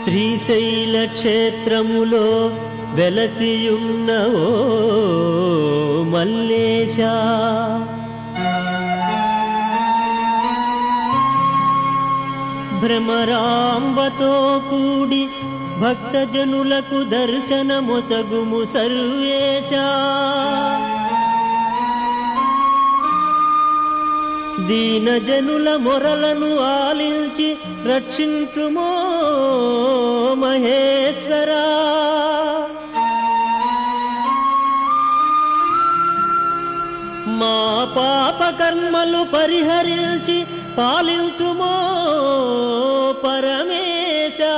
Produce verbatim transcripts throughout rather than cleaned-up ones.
శ్రీశైల క్షేత్రములో వెలసియున్న ఓ మల్లేశా, భ్రమరాంబతో కూడి భక్తజనులకు దర్శనమొసగుము సర్వేశా, దీనజనుల మొరలను ఆలించి రక్షించుమో మహేశ్వరా. మా పాప కర్మలు పరిహరించి పాలించుమో పరమేశా.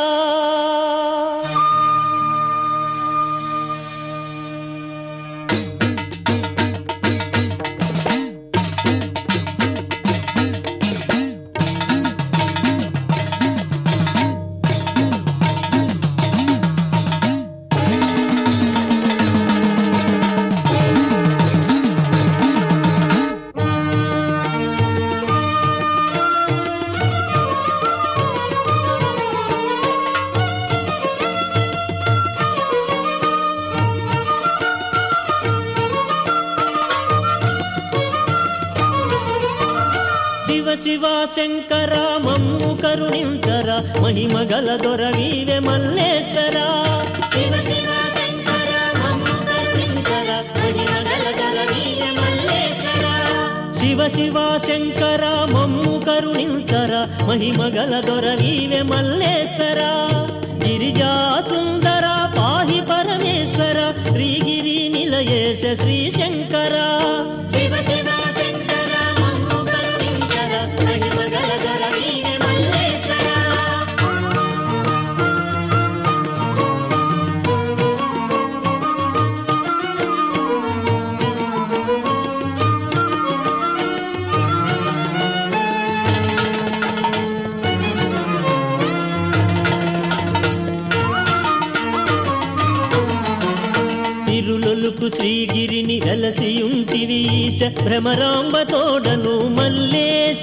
శివ శివ శంకర మమ్ము కరుణించరా, మహిమగల దొరవీవే మల్లేశ్వరా. శివ శివ శంకర మమ్ము కరుణించరా, మహిమగల దొరవీవే మల్లేశ్వరా. శివ శివ శంకర మమ్ము కరుణించరా, మహిమగల దొరవీవే మల్లేశ్వరా. గిరిజా సుందర పాహి పరమేశ్వర, శ్రీగిరి నిలయేశ శ్రీ శంకర. శివ శివ సిరులొలుకు శ్రీగిరిని వెలసియుంటివి ఈశ, భ్రమరాంబ తోడను మల్లేశ.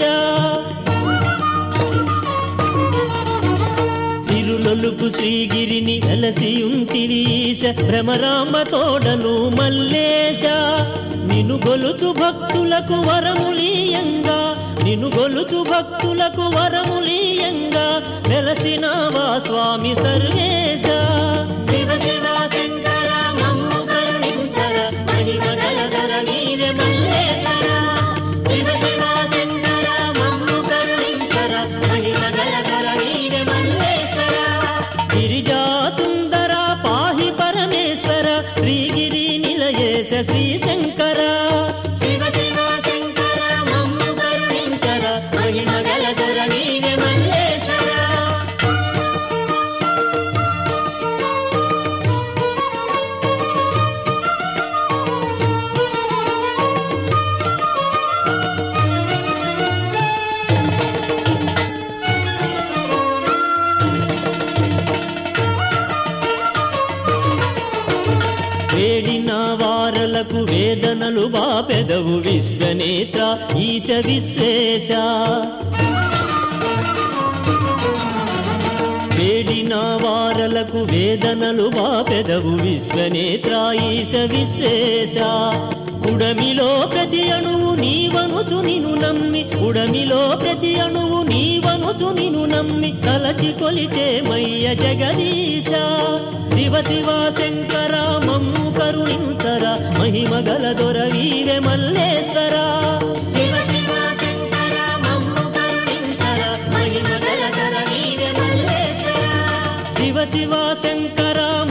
సిరులొలుకు శ్రీగిరిని వెలసియుంటివి ఈశ, భ్రమరాంబ తోడను మల్లేశ. నిను గొలుచు భక్తులకు వరములీయంగా, నిను గొలుచు భక్తులకు వరములీయంగా వెలసినావా స్వామి సర్వేశ. శివ శివ శంకర మమ్ము కరుణించర, మహిమగల దొరవీవే మల్లేశ్వర. శివ శివ శంకర మమ్ము కరుణించర, మహిమగల దొరవీవే మల్లేశ్వర. గిరిజా సుందర పాహి పరమేశ్వర, శ్రీగిరి నిలయేశ శ్రీ శంకర. శివ శివ శంకర మమ్ము కరుణించర, మహిమగల దొరవీవే మల్లేశ్వర. వేడిన వారలకు వేదనలు బాపెదవు విశ్వనేత్ర ఈశ విశ్వేశ. వేడిన వారలకు వేదనలు బాపెదవు విశ్వనేత్ర ఈశ విశ్వేశ. ఉడమిలో ప్రతి అణువు నీవనుచు నిను నమ్మి, ఉడమిలో ప్రతి అణువు నీవనుచు నిను నమ్మి తలచి కొలిచే మయ్య జగదీశ. శివ శివ శంకర మమ్ము కరుణించర, మహిమగల దొరవీవే మల్లేశ్వర. శివ శివ శంకర మమ్ము కరుణించర, మహిమగల దొరవీవే మల్లేశ్వర. శివ శివ శంకర